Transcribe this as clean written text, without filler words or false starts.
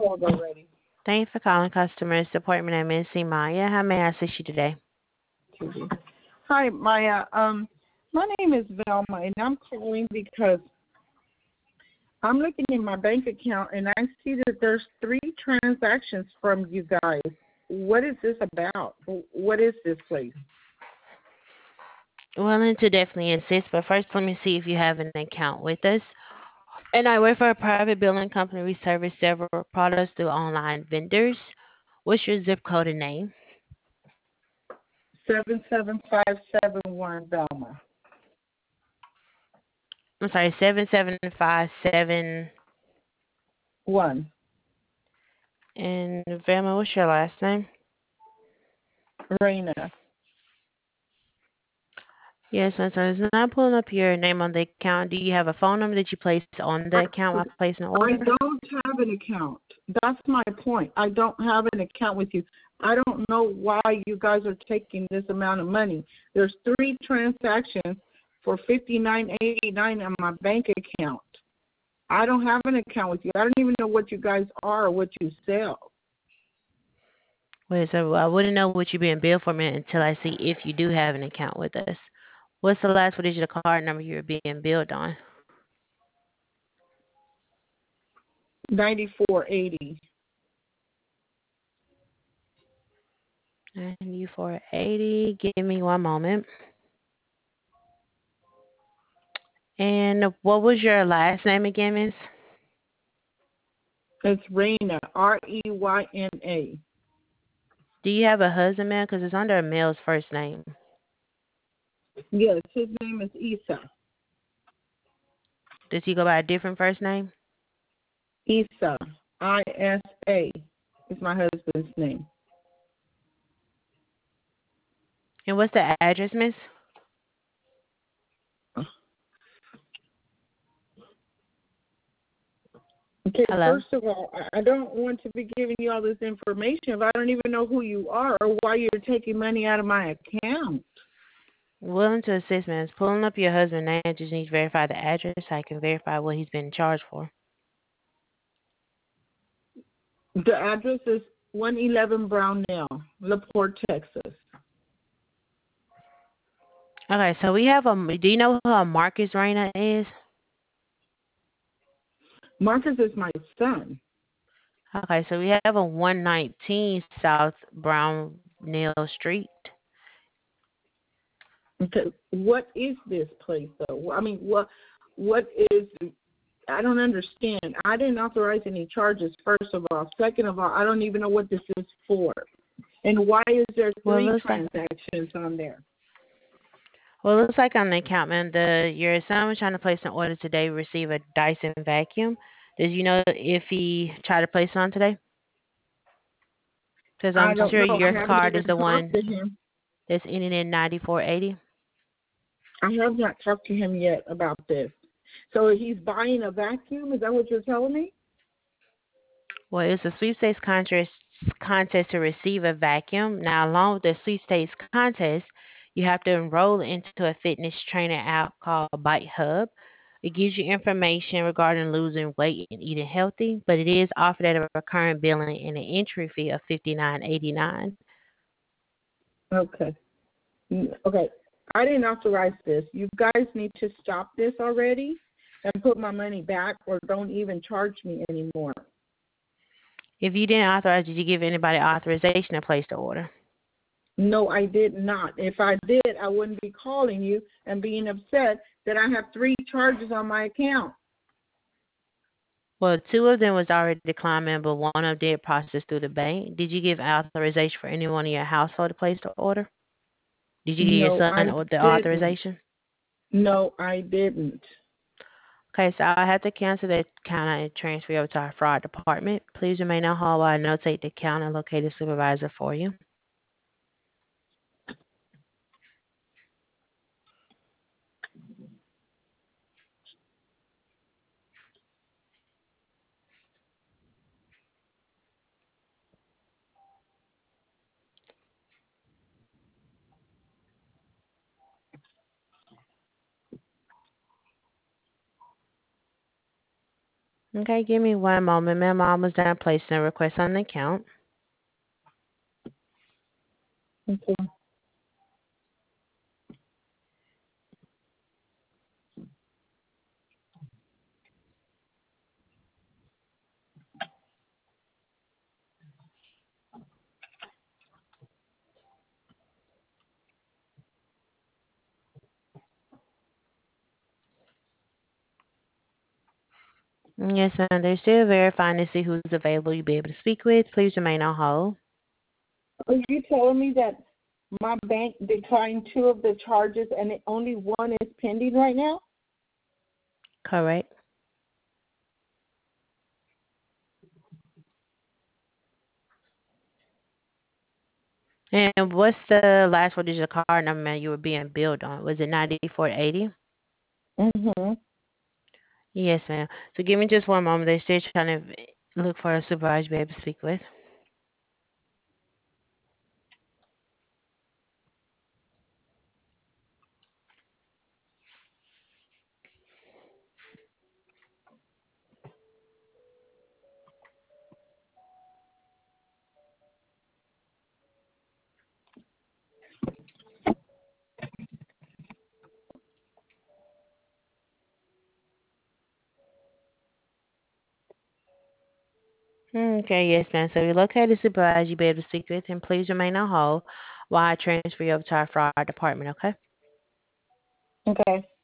called already. Thank you for calling customer support. My name is Maya. How may I assist you today? Hi, Maya. My name is Velma, and I'm calling because I'm looking in my bank account, and I see that there's 3 transactions from you guys. What is this about? What is this, please? Willing to definitely assist, but first let me see if you have an account with us. And I work for a private billing company. We service several products through online vendors. What's your zip code and name? 77571 Velma. I'm sorry, 7757. 1. And Velma, what's your last name? Raina. Yes, so it's not pulling up your name on the account. Do you have a phone number that you place on the account while placing an I order? don't have an account. That's my point. I don't have an account with you. I don't know why you guys are taking this amount of money. There's 3 transactions for $59.89 on my bank account. I don't have an account with you. I don't even know what you guys are or what you sell. Wait, so I wouldn't know what you're being billed for me until I see if you do have an account with us. What's the last 4 digit of card number you're being billed on? 9480. 9480. Give me one moment. And what was your last name again, Miss? It's Reyna, Reyna. Do you have a husband, man? Because it's under a male's first name. Yes, his name is Isa. Does he go by a different first name? Isa, Isa, is my husband's name. And what's the address, Miss? Okay, Hello? first of all, I don't want to be giving you all this information if I don't even know who you are or why you're taking money out of my account. Willing to assist, man. It's pulling up your husband's name. I just need to verify the address so I can verify what he's been charged for. The address is 111 Brownell, LaPorte, Texas. Okay, so we have do you know who Marcus Reyna is? Marcus is my son. Okay, so we have a 119 South Brownell Street. Okay, what is this place though? I mean, what is? I don't understand. I didn't authorize any charges. First of all, second of all, I don't even know what this is for, and why is there 3 transactions on there? Well, it looks like on the account, man, your son was trying to place an order today, receive a Dyson vacuum. Does you know if he tried to place it on today? Because I'm I don't sure know. I your haven't card is even the talked one to him. that's ending in 9480. I have not talked to him yet about this. So he's buying a vacuum? Is that what you're telling me? Well, it's a sweepstakes contest to receive a vacuum. Now, along with the sweepstakes contest, you have to enroll into a fitness trainer app called Bite Hub. It gives you information regarding losing weight and eating healthy, but it is offered at a recurring billing and an entry fee of $59.89. Okay. Okay. I didn't authorize this. You guys need to stop this already and put my money back or don't even charge me anymore. If you didn't authorize, did you give anybody authorization to place the order? No, I did not. If I did, I wouldn't be calling you and being upset that I have 3 charges on my account. Well, 2 of them was already declined, but one of them did process through the bank. Did you give authorization for anyone in your household to place the order? Did you give your No, son I or the didn't. authorization? No, I didn't. Okay, so I have to cancel that account and transfer you over to our fraud department. Please remain on hold while I notate the account and locate a supervisor for you. Okay, give me one moment, ma'am. I'm almost done placing a request on the account. Okay. Yes, ma'am. They're still verifying to see who's available you'll be able to speak with. Please remain on hold. Are you telling me that my bank declined 2 of the charges and only 1 is pending right now? Correct. And what's the last four digits of card number you were being billed on? Was it 9480? Mm-hmm. Yes, ma'am. So give me just one moment. They're still trying to look for a supervisor to be able to speak with. Okay, yes, ma'am. So you located a supervisor you'll be able to speak with, and please remain on hold while I transfer you over to our fraud department, okay? Okay.